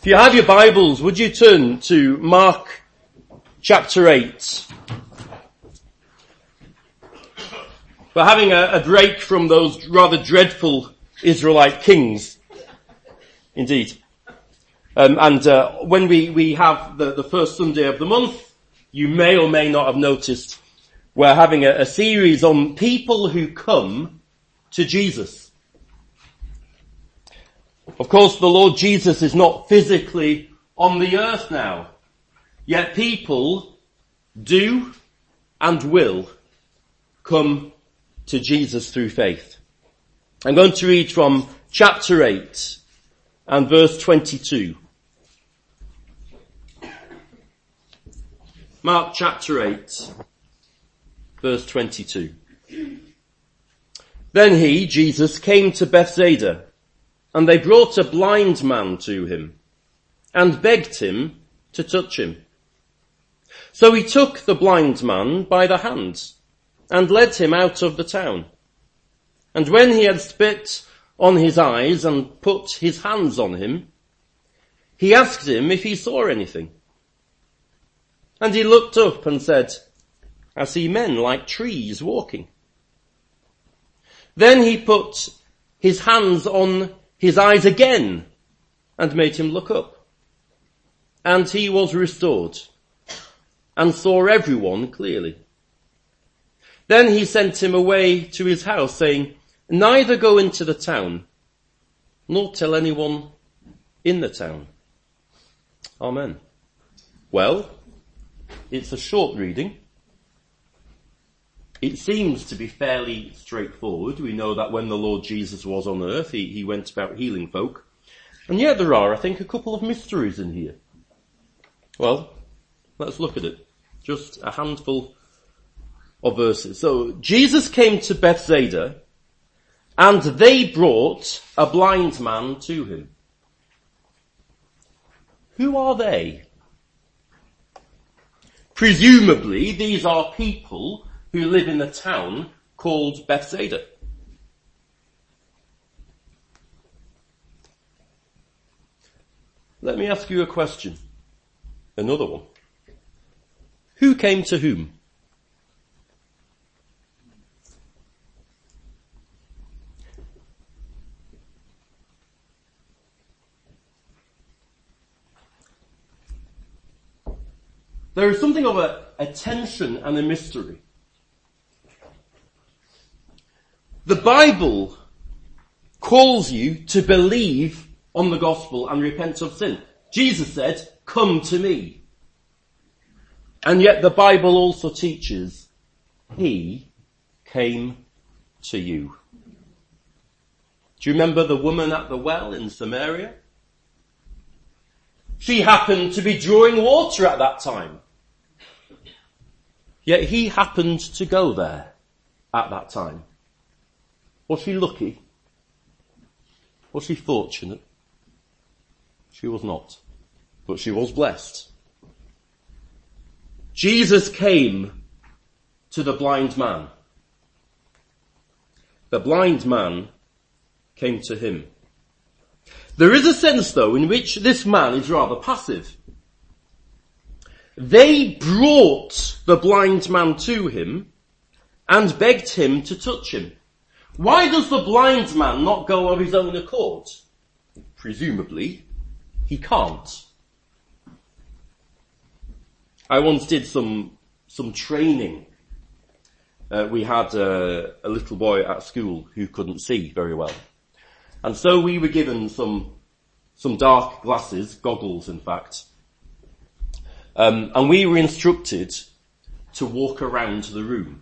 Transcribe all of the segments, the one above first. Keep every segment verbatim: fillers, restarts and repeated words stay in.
If you have your Bibles, would you turn to Mark chapter eight? We're having a, a break from those rather dreadful Israelite kings. Indeed. Um, and uh, when we, we have the, the first Sunday of the month, you may or may not have noticed we're having a, a series on people who come to Jesus. Of course, the Lord Jesus is not physically on the earth now, yet people do and will come to Jesus through faith. I'm going to read from chapter eight and verse twenty-two. Mark chapter eight, verse twenty-two. Then he, Jesus, came to Bethsaida, and they brought a blind man to him, and begged him to touch him. So he took the blind man by the hand, and led him out of the town. And when he had spit on his eyes and put his hands on him, he asked him if he saw anything. And he looked up and said, I see men like trees walking. Then he put his hands on his eyes again and made him look up. And he was restored and saw everyone clearly. Then he sent him away to his house, saying, neither go into the town nor tell anyone in the town. Amen. Well, it's a short reading. It seems to be fairly straightforward. We know that when the Lord Jesus was on earth, he, he went about healing folk. And yet there are, I think, a couple of mysteries in here. Well, let's look at it. Just a handful of verses. So, Jesus came to Bethsaida, and they brought a blind man to him. Who are they? Presumably, these are people who live in the town called Bethsaida. Let me ask you a question. Another one. Who came to whom? There is something of a, a tension and a mystery. The Bible calls you to believe on the gospel and repent of sin. Jesus said, come to me. And yet the Bible also teaches, he came to you. Do you remember the woman at the well in Samaria? She happened to be drawing water at that time. Yet he happened to go there at that time. Was she lucky? Was she fortunate? She was not. But she was blessed. Jesus came to the blind man. The blind man came to him. There is a sense, though, in which this man is rather passive. They brought the blind man to him and begged him to touch him. Why does the blind man not go of his own accord? Presumably, he can't. I once did some, some training. Uh, we had uh, a little boy at school who couldn't see very well. And so we were given some, some dark glasses, goggles in fact. Um, and we were instructed to walk around the room.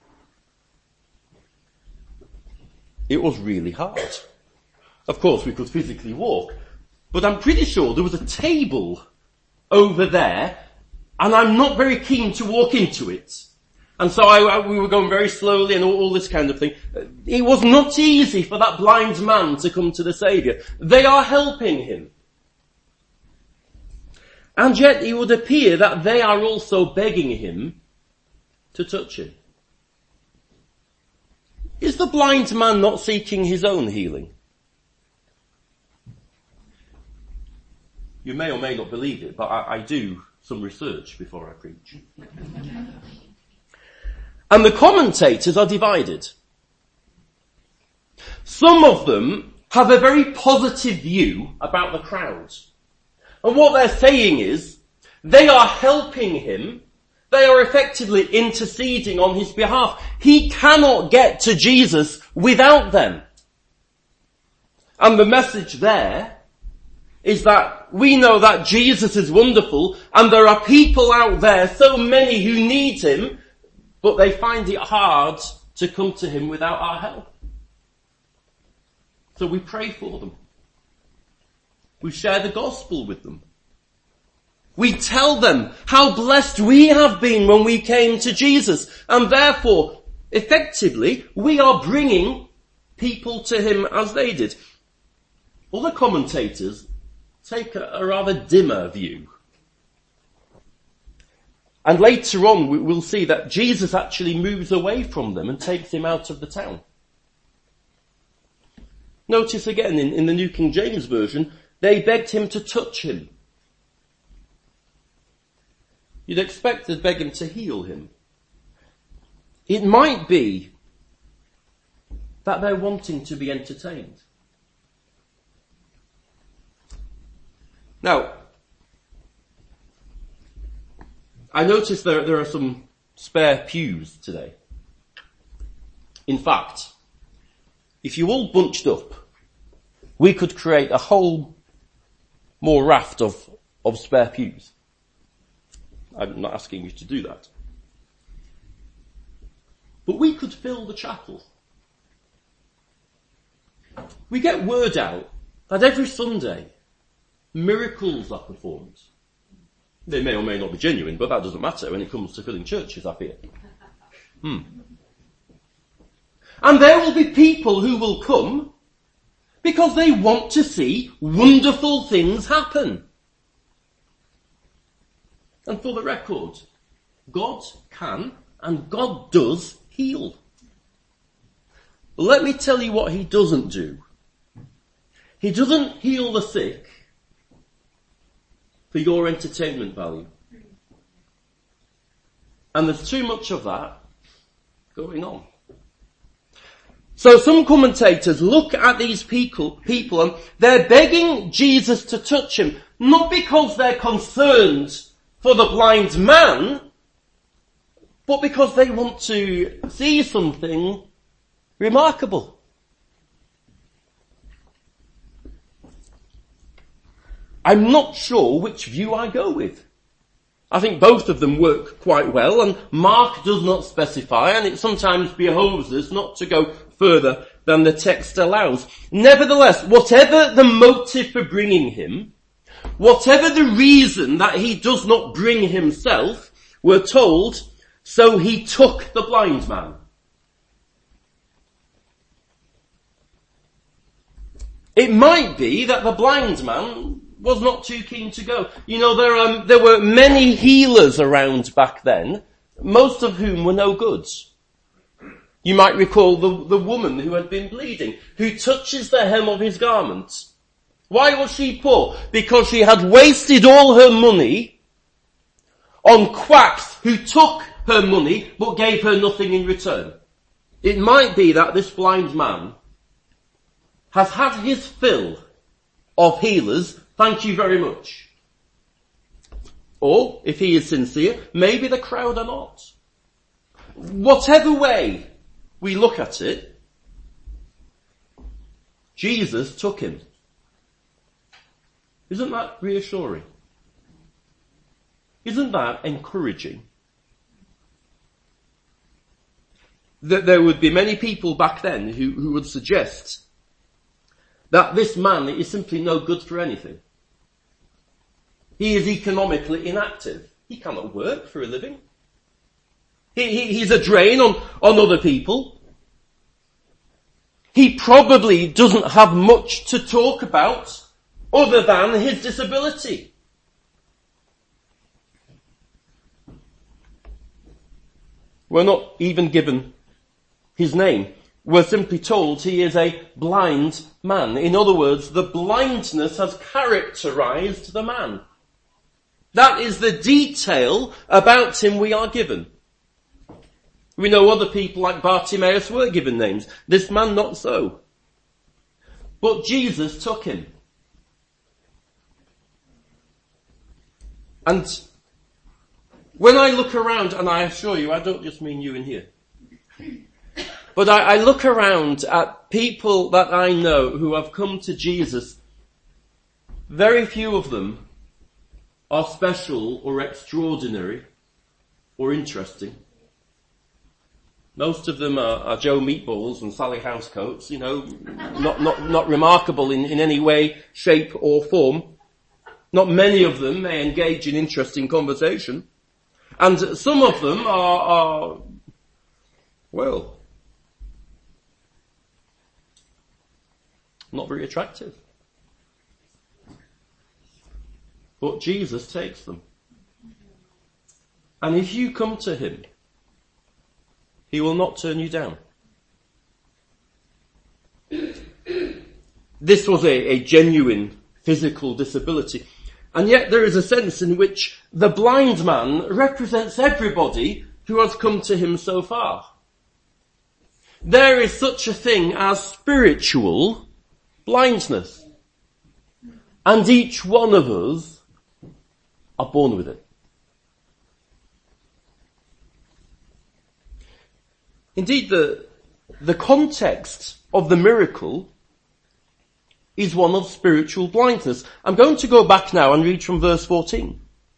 It was really hard. Of course, we could physically walk, but I'm pretty sure there was a table over there, and I'm not very keen to walk into it. And so I, I, we were going very slowly and all, all this kind of thing. It was not easy for that blind man to come to the Saviour. They are helping him. And yet it would appear that they are also begging him to touch him. Is the blind man not seeking his own healing? You may or may not believe it, but I, I do some research before I preach. And the commentators are divided. Some of them have a very positive view about the crowds. And what they're saying is, they are helping him. They are effectively interceding on his behalf. He cannot get to Jesus without them. And the message there is that we know that Jesus is wonderful and there are people out there, so many who need him, but they find it hard to come to him without our help. So we pray for them. We share the gospel with them. We tell them how blessed we have been when we came to Jesus. And therefore, effectively, we are bringing people to him as they did. Other commentators take a, a rather dimmer view. And later on, we, we'll see that Jesus actually moves away from them and takes him out of the town. Notice again in, in the New King James Version, they begged him to touch him. You'd expect to beg him to heal him. It might be that they're wanting to be entertained. Now, I notice there, there are some spare pews today. In fact, if you all bunched up, we could create a whole more raft of, of spare pews. I'm not asking you to do that. But we could fill the chapel. We get word out that every Sunday, miracles are performed. They may or may not be genuine, but that doesn't matter when it comes to filling churches, I fear. Hmm. And there will be people who will come because they want to see wonderful things happen. And for the record, God can and God does heal. Let me tell you what he doesn't do. He doesn't heal the sick for your entertainment value. And there's too much of that going on. So some commentators look at these people, people and they're begging Jesus to touch him, not because they're concerned for the blind man, but because they want to see something remarkable. I'm not sure which view I go with. I think both of them work quite well, and Mark does not specify, and it sometimes behoves us not to go further than the text allows. Nevertheless, whatever the motive for bringing him, whatever the reason that he does not bring himself, we're told, so he took the blind man. It might be that the blind man was not too keen to go. You know, there, um, there were many healers around back then, most of whom were no goods. You might recall the, the woman who had been bleeding, who touches the hem of his garment. Why was she poor? Because she had wasted all her money on quacks who took her money but gave her nothing in return. It might be that this blind man has had his fill of healers, thank you very much. Or, if he is sincere, maybe the crowd are not. Whatever way we look at it, Jesus took him. Isn't that reassuring? Isn't that encouraging? That there would be many people back then who, who would suggest that this man is simply no good for anything. He is economically inactive. He cannot work for a living. He, he, he's a drain on, on other people. He probably doesn't have much to talk about other than his disability. We're not even given his name. We're simply told he is a blind man. In other words, the blindness has characterized the man. That is the detail about him we are given. We know other people like Bartimaeus were given names. This man not so. But Jesus took him. And when I look around, and I assure you, I don't just mean you in here, but I, I look around at people that I know who have come to Jesus, very few of them are special or extraordinary or interesting. Most of them are, are Joe Meatballs and Sally Housecoats, you know, not, not, not remarkable in, in any way, shape or form. Not many of them may engage in interesting conversation. And some of them are, are well, not very attractive. But Jesus takes them. And if you come to him, he will not turn you down. This was a, a genuine physical disability. And yet there is a sense in which the blind man represents everybody who has come to him so far. There is such a thing as spiritual blindness. And each one of us are born with it. Indeed, the, the context of the miracle is one of spiritual blindness. I'm going to go back now and read from verse fourteen.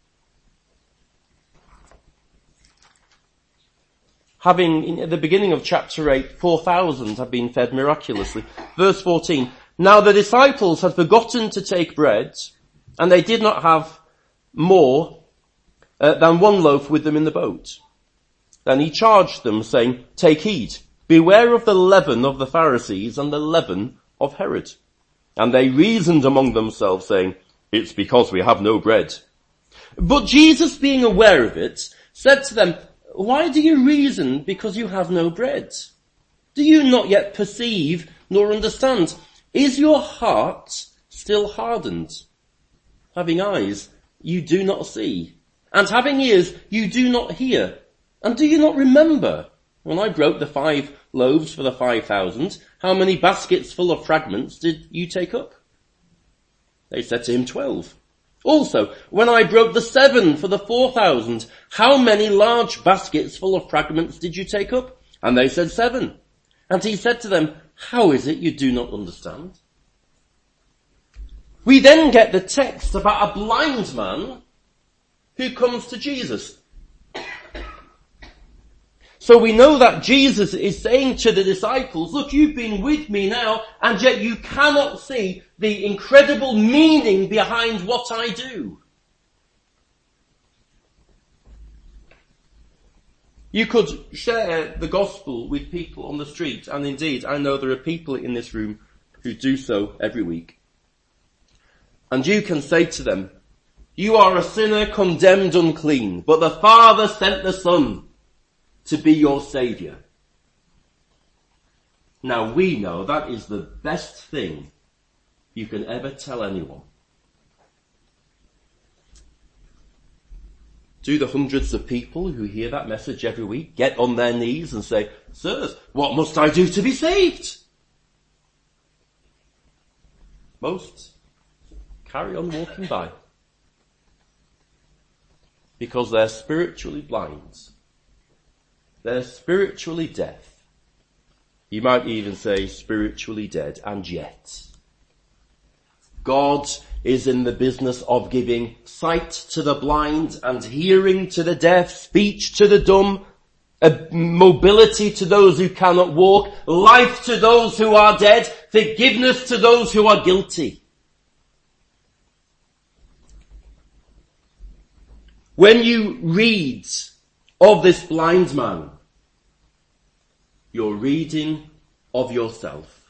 Having, in, at the beginning of chapter eight, four thousand have been fed miraculously. Verse fourteen. Now the disciples had forgotten to take bread, and they did not have more uh, than one loaf with them in the boat. Then he charged them, saying, take heed, beware of the leaven of the Pharisees and the leaven of Herod. And they reasoned among themselves, saying, it's because we have no bread. But Jesus, being aware of it, said to them, why do you reason because you have no bread? Do you not yet perceive nor understand? Is your heart still hardened? Having eyes, you do not see. And having ears, you do not hear. And do you not remember when I broke the five loaves for the five thousand, how many baskets full of fragments did you take up? They said to him, twelve. Also, when I broke the seven for the four thousand, how many large baskets full of fragments did you take up? And they said seven. And he said to them, how is it you do not understand? We then get the text about a blind man who comes to Jesus. So we know that Jesus is saying to the disciples, look, you've been with me now, and yet you cannot see the incredible meaning behind what I do. You could share the gospel with people on the street, and indeed, I know there are people in this room who do so every week. And you can say to them, you are a sinner condemned unclean, but the Father sent the Son to be your saviour. Now we know that is the best thing you can ever tell anyone. Do the hundreds of people who hear that message every week get on their knees and say, sirs, what must I do to be saved? Most carry on walking by because they're spiritually blind. They're spiritually deaf. You might even say spiritually dead. And yet, God is in the business of giving sight to the blind and hearing to the deaf, speech to the dumb, a mobility to those who cannot walk, life to those who are dead, forgiveness to those who are guilty. When you read of this blind man, you're reading of yourself.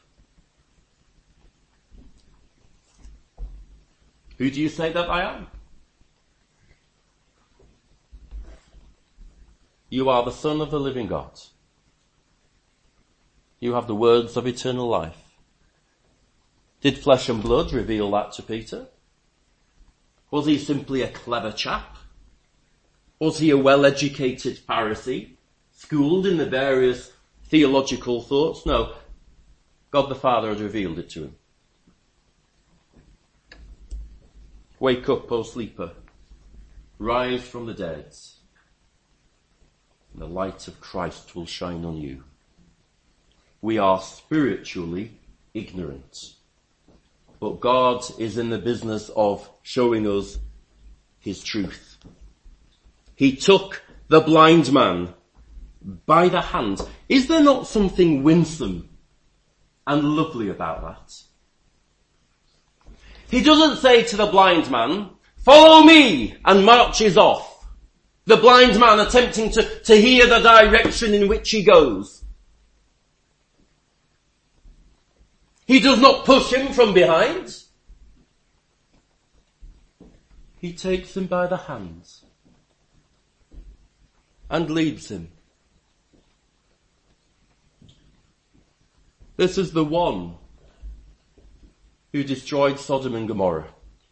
Who do you say that I am? You are the Son of the living God. You have the words of eternal life. Did flesh and blood reveal that to Peter? Was he simply a clever chap? Was he a well-educated Pharisee, schooled in the various theological thoughts? No. God the Father had revealed it to him. Wake up, O sleeper. Rise from the dead. And the light of Christ will shine on you. We are spiritually ignorant. But God is in the business of showing us his truth. He took the blind man by the hand. Is there not something winsome and lovely about that? He doesn't say to the blind man, follow me, and marches off. The blind man attempting to, to hear the direction in which he goes. He does not push him from behind. He takes him by the hands and leads him. This is the one who destroyed Sodom and Gomorrah.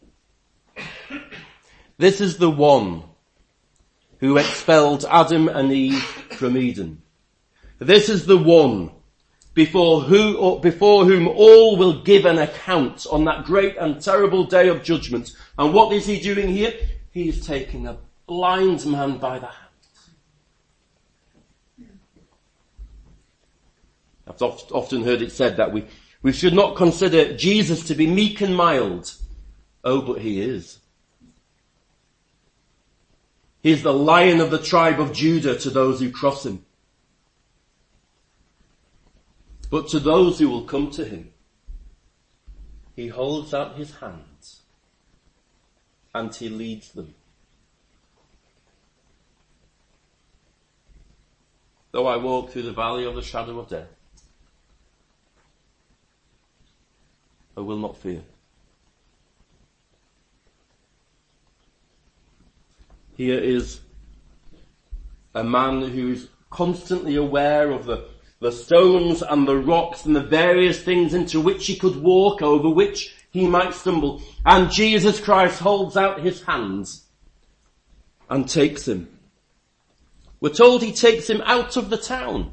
This is the one who expelled Adam and Eve from Eden. This is the one before who, or before whom all will give an account on that great and terrible day of judgment. And what is he doing here? He is taking a blind man by the hand. I've oft, often heard it said that we, we should not consider Jesus to be meek and mild. Oh, but he is. He is the Lion of the tribe of Judah to those who cross him. But to those who will come to him, he holds out his hands and he leads them. Though I walk through the valley of the shadow of death, I will not fear. Here is a man who is constantly aware of the, the stones and the rocks and the various things into which he could walk, over which he might stumble. And Jesus Christ holds out his hands and takes him. We're told he takes him out of the town.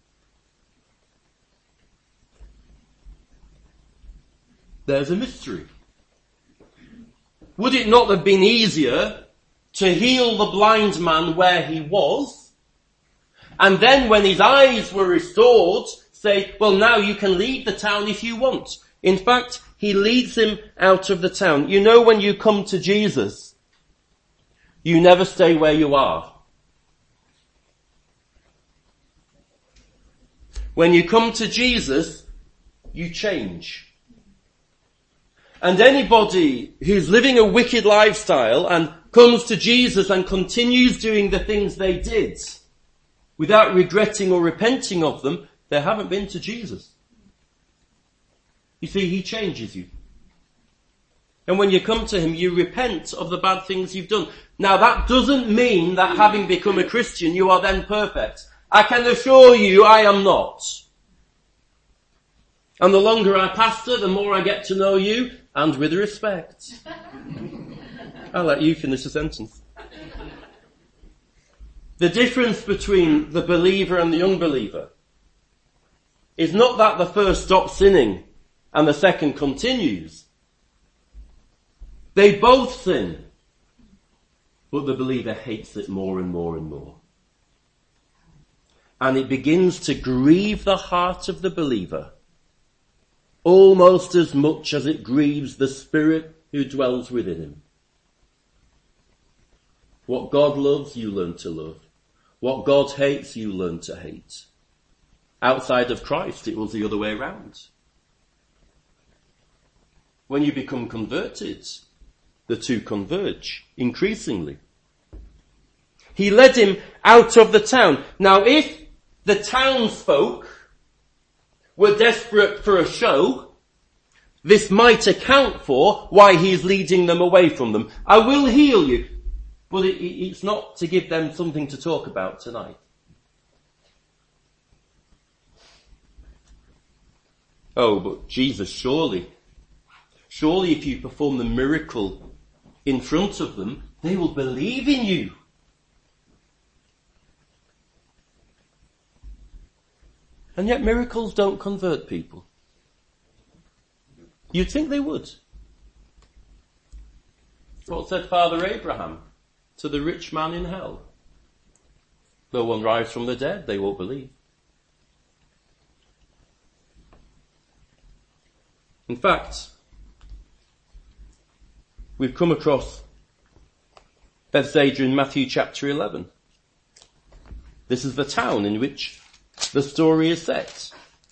There's a mystery. Would it not have been easier to heal the blind man where he was, and then when his eyes were restored, say, well, now you can leave the town if you want? In fact, he leads him out of the town. You know, when you come to Jesus, you never stay where you are. When you come to Jesus, you change. And anybody who's living a wicked lifestyle and comes to Jesus and continues doing the things they did without regretting or repenting of them, they haven't been to Jesus. You see, he changes you. And when you come to him, you repent of the bad things you've done. Now, that doesn't mean that having become a Christian, you are then perfect. I can assure you I am not. And the longer I pastor, the more I get to know you, and with respect. I'll let you finish the sentence. The difference between the believer and the unbeliever is not that the first stops sinning and the second continues. They both sin, but the believer hates it more and more and more. And it begins to grieve the heart of the believer almost as much as it grieves the Spirit who dwells within him. What God loves, you learn to love. What God hates, you learn to hate. Outside of Christ, it was the other way around. When you become converted, the two converge increasingly. He led him out of the town. Now, if the townsfolk were desperate for a show, this might account for why he's leading them away from them. I will heal you. But it, it, it's not to give them something to talk about tonight. Oh, but Jesus, surely, surely if you perform the miracle in front of them, they will believe in you. And yet miracles don't convert people. You'd think they would. What said Father Abraham to the rich man in hell? Though one rise from the dead, they won't believe. In fact, we've come across Bethsaida in Matthew chapter eleven. This is the town in which the story is set.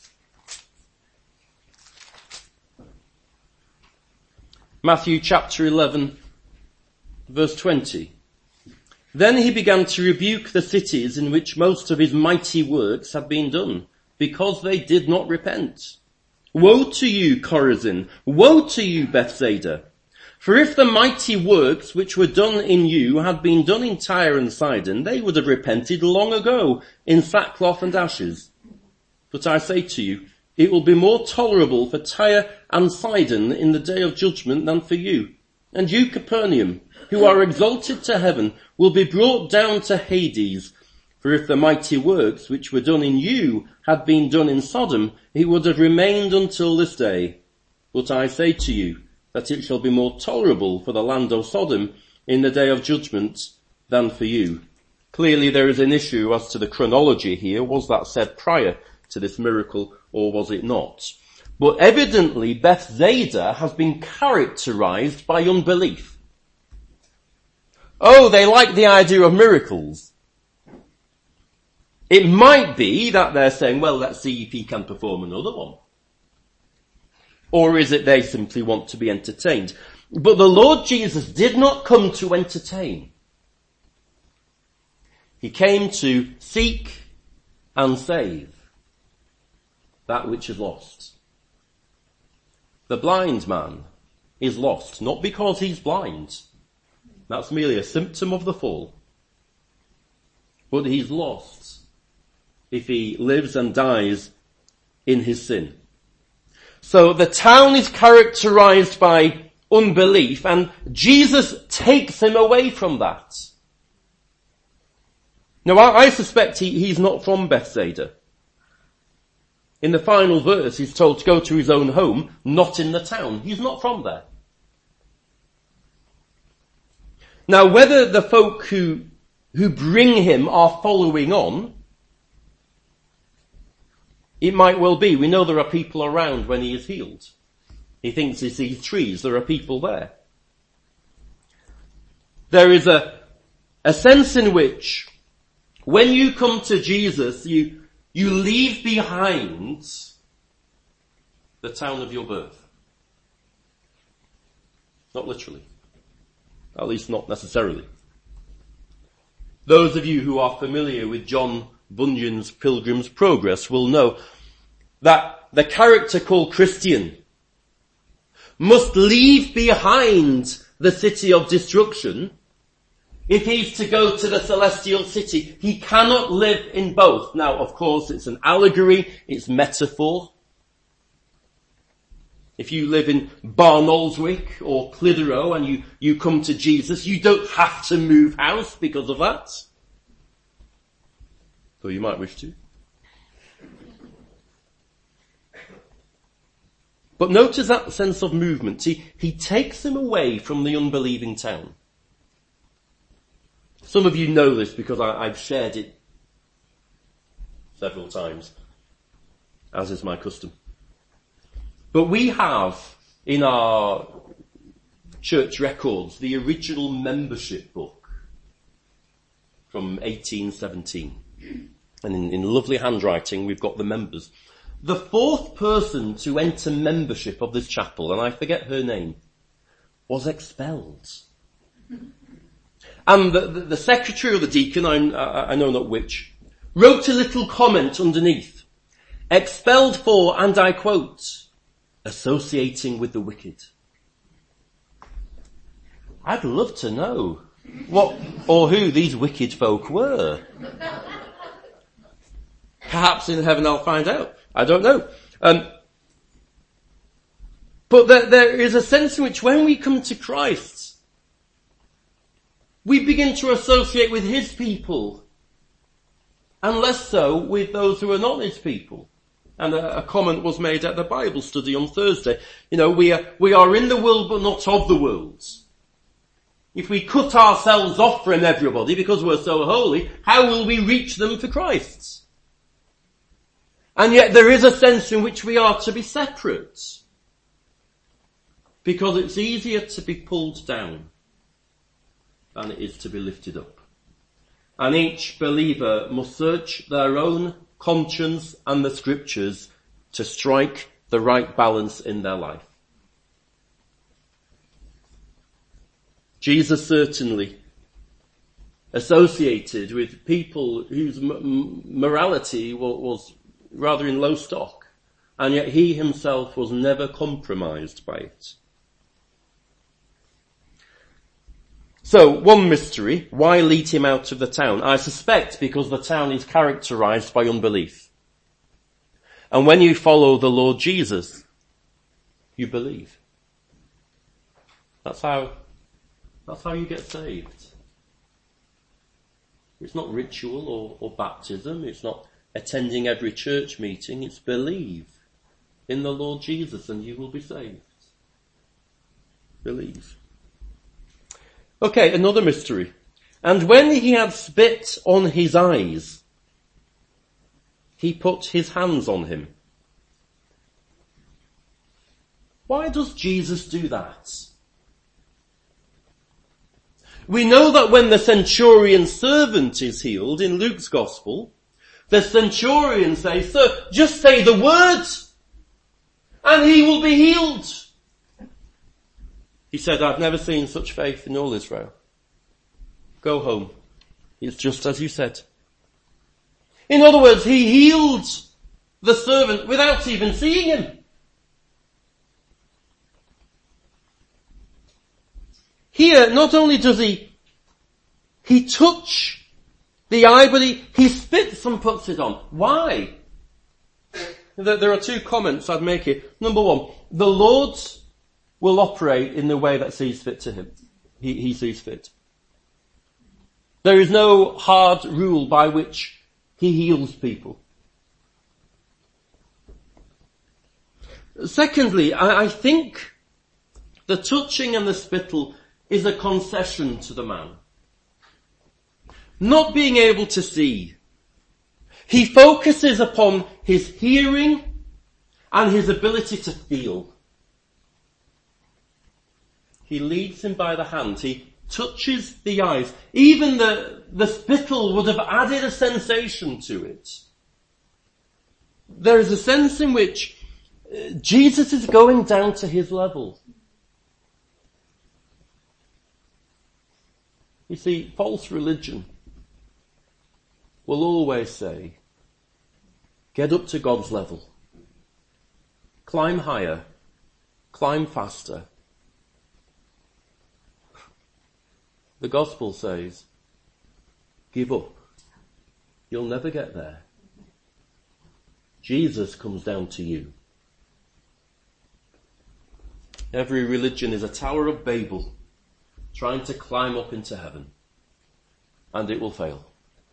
Matthew chapter eleven, verse twenty. Then he began to rebuke the cities in which most of his mighty works had been done, because they did not repent. Woe to you, Chorazin! Woe to you, Bethsaida! For if the mighty works which were done in you had been done in Tyre and Sidon, they would have repented long ago in sackcloth and ashes. But I say to you, it will be more tolerable for Tyre and Sidon in the day of judgment than for you. And you, Capernaum, who are exalted to heaven, will be brought down to Hades. For if the mighty works which were done in you had been done in Sodom, it would have remained until this day. But I say to you that it shall be more tolerable for the land of Sodom in the day of judgment than for you. Clearly there is an issue as to the chronology here. Was that said prior to this miracle or was it not? But evidently Bethsaida has been characterized by unbelief. Oh, they like the idea of miracles. It might be that they're saying, well, let's see if he can perform another one. Or is it they simply want to be entertained? But the Lord Jesus did not come to entertain. He came to seek and save that which is lost. The blind man is lost, not because he's blind. That's merely a symptom of the fall. But he's lost if he lives and dies in his sin. So the town is characterized by unbelief, and Jesus takes him away from that. Now I, I suspect he, he's not from Bethsaida. In the final verse he's told to go to his own home, not in the town. He's not from there. Now whether the folk who, who bring him are following on, it might well be. We know there are people around when he is healed. He thinks he sees trees. There are people there. There is a, a sense in which when you come to Jesus, you, you leave behind the town of your birth. Not literally. At least not necessarily. Those of you who are familiar with John Bunyan's Pilgrim's Progress will know that the character called Christian must leave behind the city of destruction if he's to go to the celestial city. He cannot live in both. Now, of course, it's an allegory, it's metaphor. If you live in Barnoldswick or Clitheroe and you, you come to Jesus, you don't have to move house because of that. Though you might wish to. But notice that sense of movement. He, he takes him away from the unbelieving town. Some of you know this because I, I've shared it several times, as is my custom. But we have in our church records the original membership book from eighteen seventeen. And in, in lovely handwriting we've got the members. The fourth person to enter membership of this chapel, and I forget her name, was expelled. And the, the, the secretary or the deacon, I'm, I, I know not which, wrote a little comment underneath. Expelled for, and I quote, associating with the wicked. I'd love to know what or who these wicked folk were. Perhaps in heaven I'll find out. I don't know. Um, But there, there is a sense in which when we come to Christ, we begin to associate with his people, and less so with those who are not his people. And a, a comment was made at the Bible study on Thursday. You know, we are, we are in the world but not of the world. If we cut ourselves off from everybody because we're so holy, how will we reach them for Christ? And yet there is a sense in which we are to be separate. Because it's easier to be pulled down than it is to be lifted up. And each believer must search their own conscience and the scriptures to strike the right balance in their life. Jesus certainly associated with people whose m- morality was, was rather in low stock, and yet he himself was never compromised by it. So, one mystery, why lead him out of the town? I suspect because the town is characterized by unbelief. And when you follow the Lord Jesus, you believe. That's how, that's how you get saved. It's not ritual or, or baptism. It's not attending every church meeting. It's believe in the Lord Jesus and you will be saved. Believe. Okay, another mystery. And when he had spit on his eyes, he put his hands on him. Why does Jesus do that? We know that when the centurion's servant is healed in Luke's gospel, the centurion says, "Sir, just say the words and he will be healed." He said, "I've never seen such faith in all Israel. Go home. It's just as you said." In other words, he healed the servant without even seeing him. Here, not only does he, he touch the eye, but he, he spits and puts it on. Why? There are two comments I'd make here. Number one, the Lord will operate in the way that sees fit to him. He, he sees fit. There is no hard rule by which he heals people. Secondly, I, I think the touching and the spittle is a concession to the man. Not being able to see. He focuses upon his hearing and his ability to feel. He leads him by the hand. He touches the eyes. Even the, the spittle would have added a sensation to it. There is a sense in which Jesus is going down to his level. You see, false religion will always say, get up to God's level. Climb higher. Climb faster. The gospel says, give up. You'll never get there. Jesus comes down to you. Every religion is a Tower of Babel trying to climb up into heaven. And it will fail.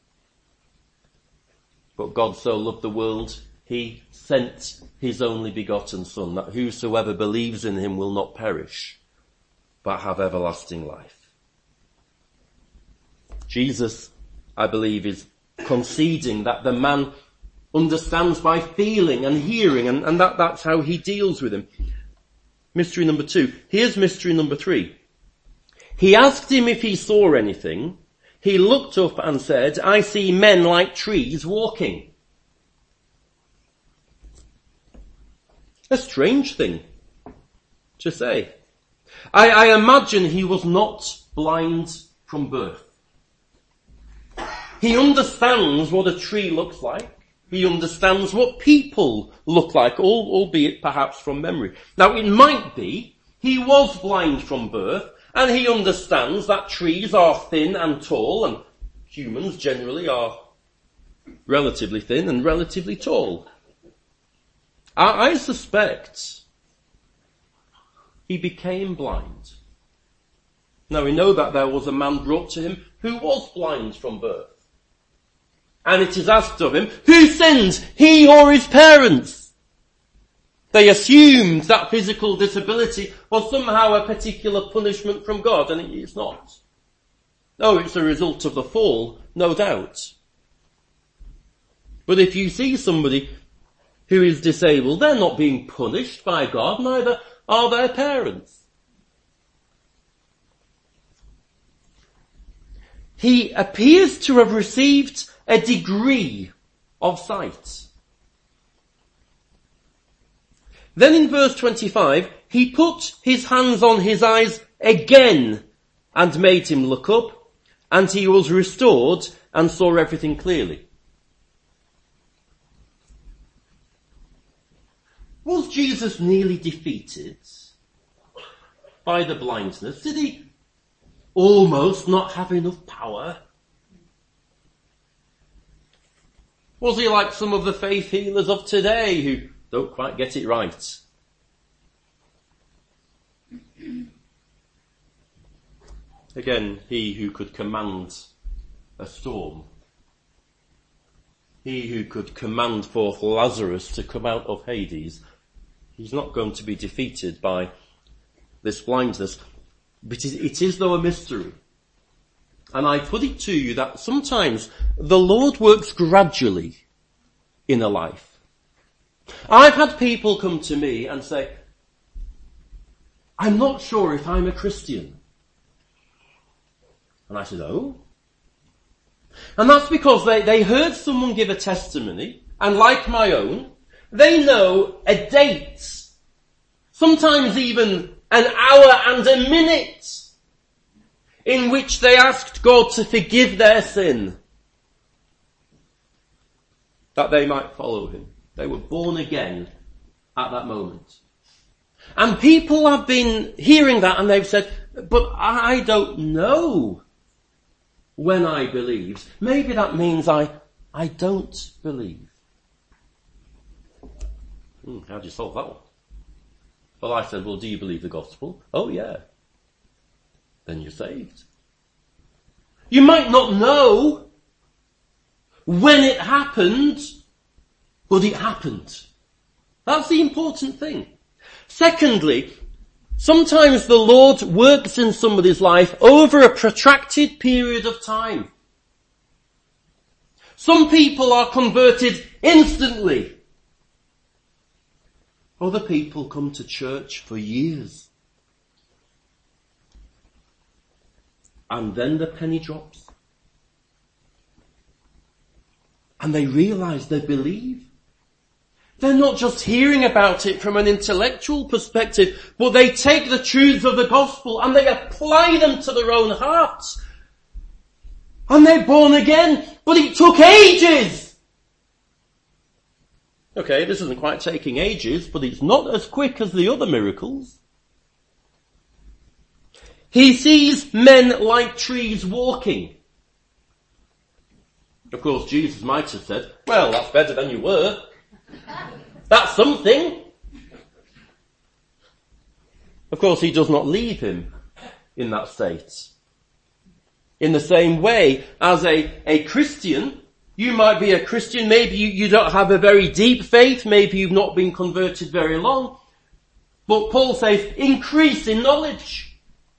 But God so loved the world, he sent his only begotten Son, that whosoever believes in him will not perish, but have everlasting life. Jesus, I believe, is conceding that the man understands by feeling and hearing, and, and that, that's how he deals with him. Mystery number two. Here's mystery number three. He asked him if he saw anything. He looked up and said, I see men like trees walking. A strange thing to say. I, I imagine he was not blind from birth. He understands what a tree looks like. He understands what people look like, albeit perhaps from memory. Now it might be he was blind from birth, and he understands that trees are thin and tall, and humans generally are relatively thin and relatively tall. I, I suspect he became blind. Now we know that there was a man brought to him who was blind from birth. And it is asked of him, who sinned, he or his parents? They assumed that physical disability was somehow a particular punishment from God, and it's not. No, it's a result of the fall, no doubt. But if you see somebody who is disabled, they're not being punished by God, neither are their parents. He appears to have received a degree of sight. Then in verse twenty-five, he put his hands on his eyes again and made him look up, and he was restored and saw everything clearly. Was Jesus nearly defeated by the blindness? Did he almost not have enough power? Was he like some of the faith healers of today who don't quite get it right? Again, he who could command a storm, he who could command forth Lazarus to come out of Hades, he's not going to be defeated by this blindness. But it is though a mystery. And I put it to you that sometimes the Lord works gradually in a life. I've had people come to me and say, I'm not sure if I'm a Christian. And I said, oh? And that's because they, they heard someone give a testimony, and like my own, they know a date, sometimes even an hour and a minute, in which they asked God to forgive their sin, that they might follow him. They were born again at that moment. And people have been hearing that and they've said, but I don't know when I believed. Maybe that means I, I don't believe. Hmm, how do you solve that one? Well, I said, well, do you believe the gospel? Oh, yeah. Then you're saved. You might not know when it happened, but it happened. That's the important thing. Secondly, sometimes the Lord works in somebody's life over a protracted period of time. Some people are converted instantly. Other people come to church for years. And then the penny drops. And they realize they believe. They're not just hearing about it from an intellectual perspective, but they take the truths of the gospel and they apply them to their own hearts. And they're born again, but it took ages. Okay, this isn't quite taking ages, but it's not as quick as the other miracles. He sees men like trees walking. Of course, Jesus might have said, well, that's better than you were. That's something. Of course, he does not leave him in that state. In the same way as a, a Christian, you might be a Christian, maybe you, you don't have a very deep faith, maybe you've not been converted very long. But Paul says, increase in knowledge.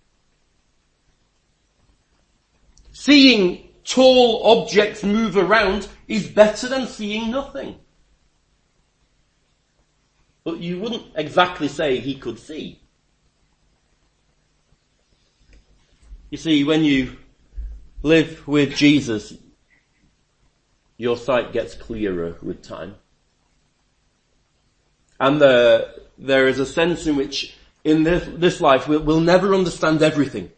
Seeing tall objects move around is better than seeing nothing. But you wouldn't exactly say he could see. You see, when you live with Jesus, your sight gets clearer with time. And there, there is a sense in which in this, this life we'll, we'll never understand everything.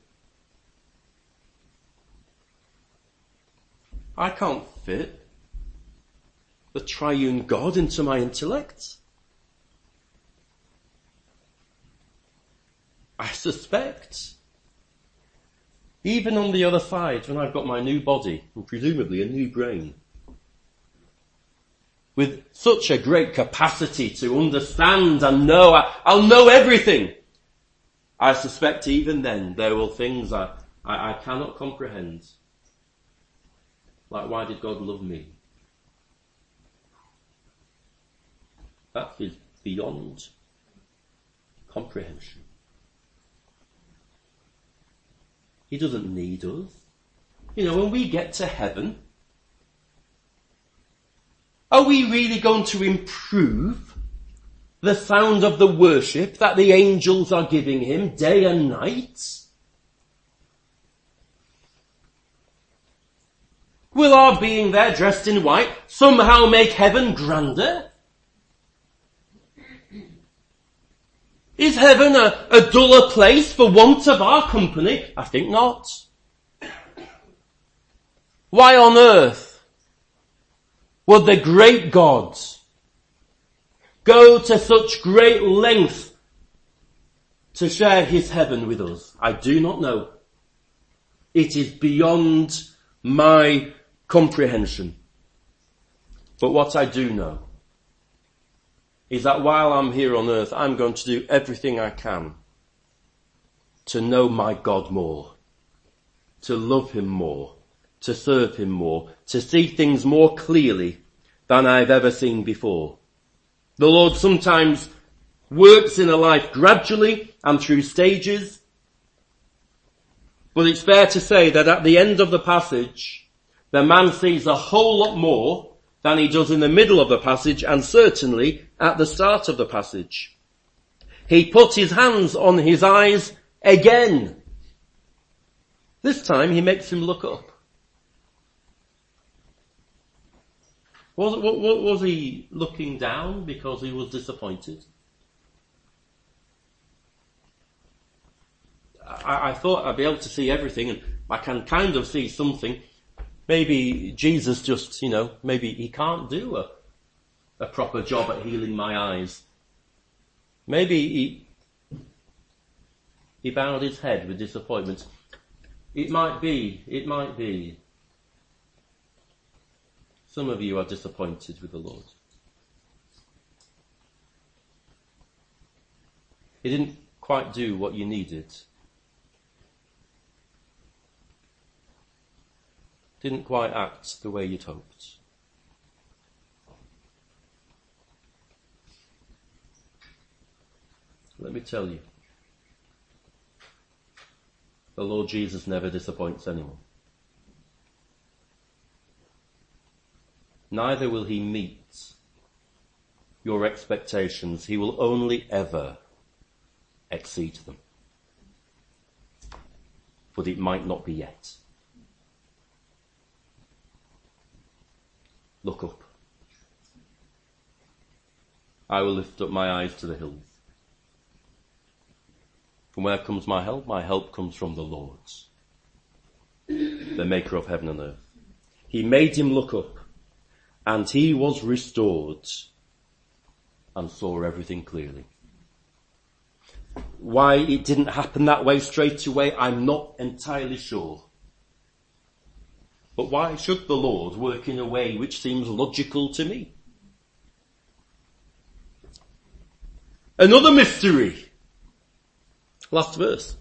I can't fit the triune God into my intellect. I suspect, even on the other side, when I've got my new body, and presumably a new brain, with such a great capacity to understand and know, I'll know everything. I suspect even then there will things I, I, I cannot comprehend. Like, why did God love me? That is beyond comprehension. He doesn't need us. You know, when we get to heaven, are we really going to improve the sound of the worship that the angels are giving him day and night? Will our being there dressed in white somehow make heaven grander? Is heaven a, a duller place for want of our company? I think not. Why on earth would the great God go to such great length to share his heaven with us? I do not know. It is beyond my comprehension. But what I do know is that while I'm here on earth, I'm going to do everything I can to know my God more, to love him more, to serve him more, to see things more clearly than I've ever seen before. The Lord sometimes works in a life gradually and through stages, but it's fair to say that at the end of the passage, the man sees a whole lot more than he does in the middle of the passage, and certainly at the start of the passage. He put his hands on his eyes again. This time he makes him look up. Was, was, was he looking down because he was disappointed? I, I thought I'd be able to see everything, and I can kind of see something. Maybe Jesus just, you know, maybe he can't do a, a proper job at healing my eyes. Maybe he, he bowed his head with disappointment. It might be, it might be. Some of you are disappointed with the Lord. He didn't quite do what you needed. Didn't quite act the way you'd hoped. Let me tell you, the Lord Jesus never disappoints anyone. Neither will he meet your expectations. He will only ever exceed them. But it might not be yet. Look up. I will lift up my eyes to the hills. From where comes my help? My help comes from the Lord, the maker of heaven and earth. He made him look up, and he was restored and saw everything clearly. Why it didn't happen that way straight away, I'm not entirely sure. But why should the Lord work in a way which seems logical to me? Another mystery. Last verse.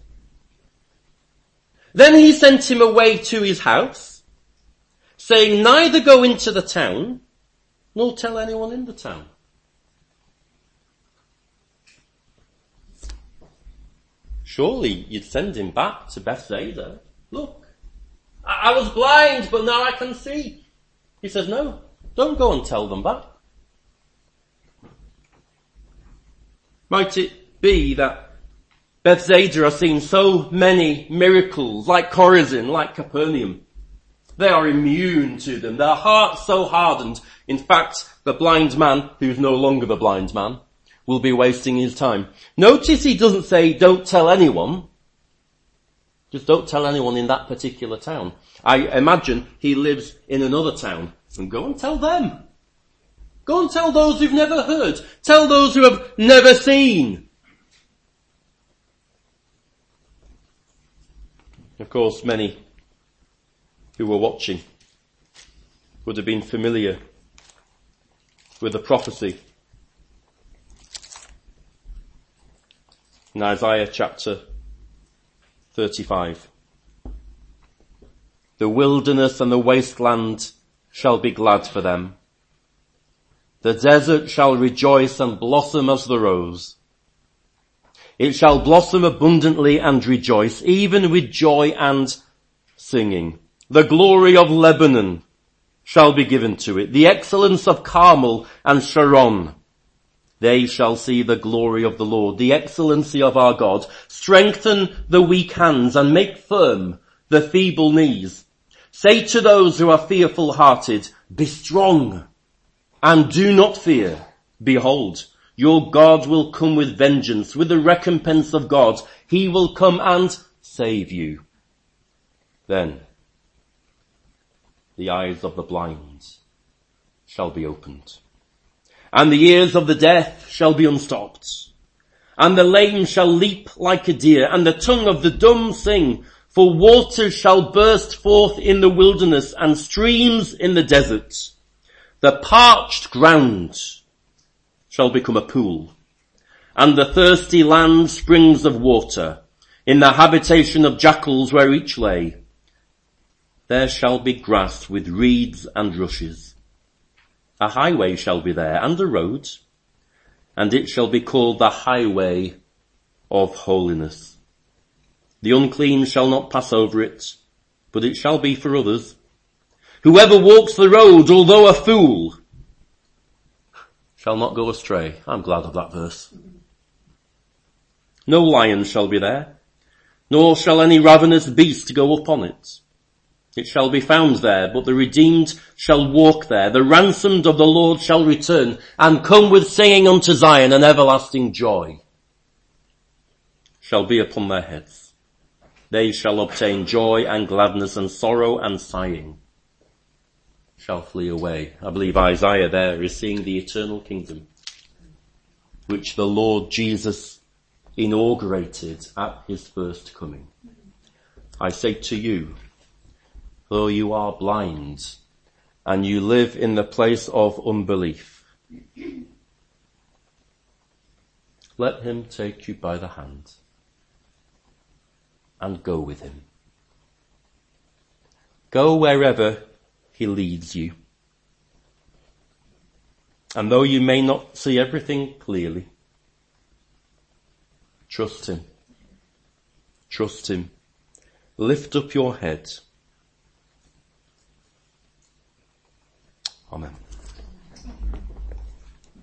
Then he sent him away to his house, saying, neither go into the town, nor tell anyone in the town. Surely you'd send him back to Bethsaida. Look. I was blind, but now I can see. He says, no, don't go and tell them that. Might it be that Bethsaida are seeing so many miracles, like Chorazin, like Capernaum? They are immune to them. Their hearts so hardened. In fact, the blind man, who's no longer the blind man, will be wasting his time. Notice he doesn't say, don't tell anyone. Just don't tell anyone in that particular town. I imagine he lives in another town. And go and tell them. Go and tell those who've never heard. Tell those who have never seen. Of course, many who were watching would have been familiar with the prophecy in Isaiah chapter thirty-five. The wilderness and the wasteland shall be glad for them. The desert shall rejoice and blossom as the rose. It shall blossom abundantly and rejoice, even with joy and singing. The glory of Lebanon shall be given to it, the excellence of Carmel and Sharon. They shall see the glory of the Lord, the excellency of our God. Strengthen the weak hands and make firm the feeble knees. Say to those who are fearful-hearted, be strong and do not fear. Behold, your God will come with vengeance, with the recompense of God. He will come and save you. Then the eyes of the blind shall be opened, and the ears of the deaf shall be unstopped, and the lame shall leap like a deer, and the tongue of the dumb sing. For waters shall burst forth in the wilderness and streams in the desert. The parched ground shall become a pool, and the thirsty land springs of water. In the habitation of jackals where each lay, there shall be grass with reeds and rushes. A highway shall be there, and a road, and it shall be called the highway of holiness. The unclean shall not pass over it, but it shall be for others. Whoever walks the road, although a fool, shall not go astray. I'm glad of that verse. No lion shall be there, nor shall any ravenous beast go upon it. It shall be found there, but the redeemed shall walk there. The ransomed of the Lord shall return and come with singing unto Zion, and everlasting joy shall be upon their heads. They shall obtain joy and gladness, and sorrow and sighing shall flee away. I believe Isaiah there is seeing the eternal kingdom, which the Lord Jesus inaugurated at his first coming. I say to you, though you are blind and you live in the place of unbelief, let him take you by the hand and go with him. Go wherever he leads you. And though you may not see everything clearly, trust him. Trust him. Lift up your head. Amen.